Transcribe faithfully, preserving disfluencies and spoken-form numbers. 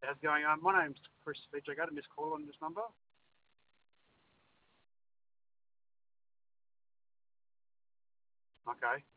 How's it going? Um, my name's Chris Fitch. I got a missed call on this number. Okay.